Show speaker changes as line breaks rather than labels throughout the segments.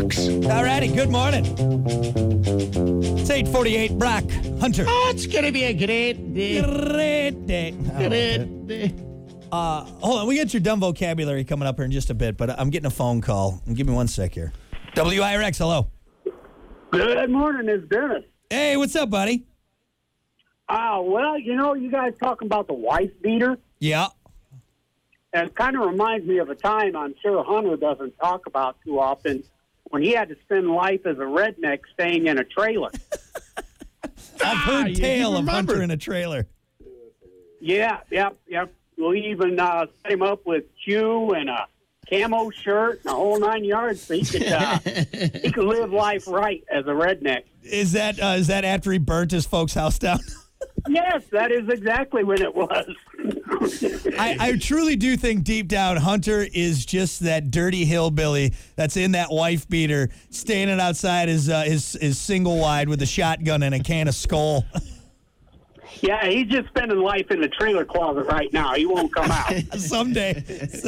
rocks.
All righty, good morning. It's 8:48, Brock Hunter.
Oh, it's going to be a great day.
Great day.
Great day.
Hold on, we get your dumb vocabulary coming up here in just a bit, but I'm getting a phone call. Give me one sec here. WIRX, hello.
Good morning, it's Dennis.
Hey, what's up, buddy?
Well, you guys talking about the wife beater?
Yeah.
And it kind of reminds me of a time I'm sure Hunter doesn't talk about too often when he had to spend life as a redneck staying in a trailer.
I've heard tale of Hunter in a trailer.
Yeah. We even set him up with Q and a camo shirt and a whole 9 yards so he could live life right as a redneck.
Is that after he burnt his folks' house down?
Yes, that is exactly when it was.
I truly do think deep down Hunter is just that dirty hillbilly that's in that wife beater standing outside his single wide with a shotgun and a can of Skull.
Yeah, he's just spending life in the trailer closet right now. He won't come out.
Someday.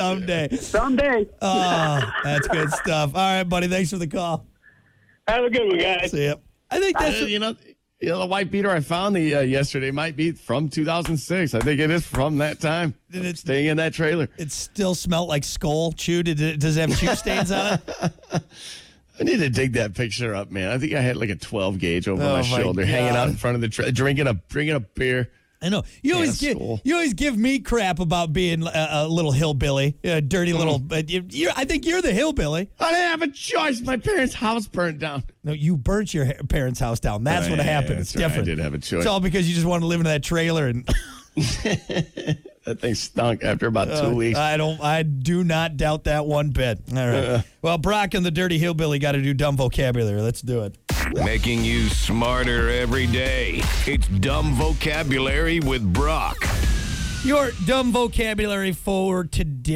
Oh, that's good stuff. All right, buddy. Thanks for the call.
Have a good one, guys.
See ya. I think that's
the white beater I found yesterday might be from 2006. I think it is from that time. Staying in that trailer.
It still smelled like Skull chew. Does it have chew stains on it?
I need to dig that picture up, man. I think I had like a 12 gauge over my shoulder, hanging out in front of the trailer, drinking a beer.
I know. You always give me crap about being a little hillbilly, a dirty little. I think you're the hillbilly.
I didn't have a choice. My parents' house burned down.
No, you burnt your parents' house down. That's what happened. It's different.
I did have a choice.
It's all because you just wanted to live in that trailer and.
That thing stunk after about 2 weeks.
I do not doubt that one bit. All right. Well, Brock and the dirty hillbilly got to do dumb vocabulary. Let's do it.
Making you smarter every day. It's Dumb Vocabulary with Brock.
Your dumb vocabulary for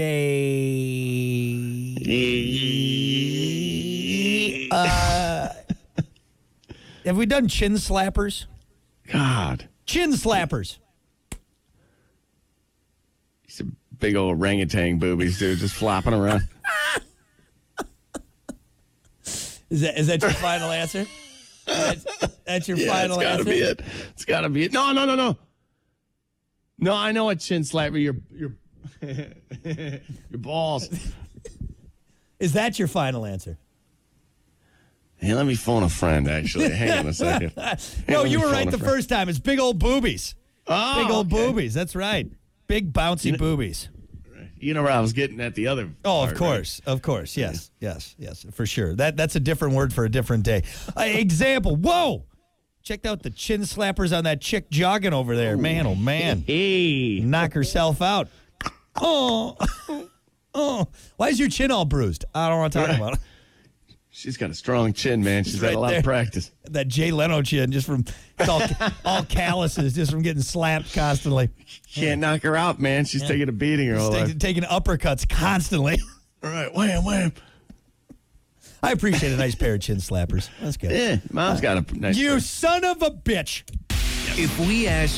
today. Have we done chin slappers?
God.
Chin slappers.
Some big old orangutan boobies, dude, just flopping around.
Is that your final answer? That's your final answer?
It's gotta be it. It's gotta be it. No. No, I know a chin slapper. Your balls.
Is that your final answer?
Hey, let me phone a friend, actually. Hang on a second.
No, you were right the first time. It's big old boobies.
Oh,
big old boobies. That's right. Big bouncy boobies.
You know where I was getting at the other
part,
right?
Of course. Yes, for sure. That's a different word for a different day. Example. Whoa! Checked out the chin slappers on that chick jogging over there. Ooh. Man, oh man.
Hey.
Knock herself out. Oh. Why is your chin all bruised? I don't want to talk about it.
She's got a strong chin, man. She's had a lot of practice.
That Jay Leno chin, just from all calluses, just from getting slapped constantly.
Can't knock her out, man. She's taking a beating her whole life.
Taking uppercuts constantly.
All right, wham.
I appreciate a nice pair of chin slappers. That's good.
Yeah, Mom's got a nice
You pair. Son of a bitch.
If we ask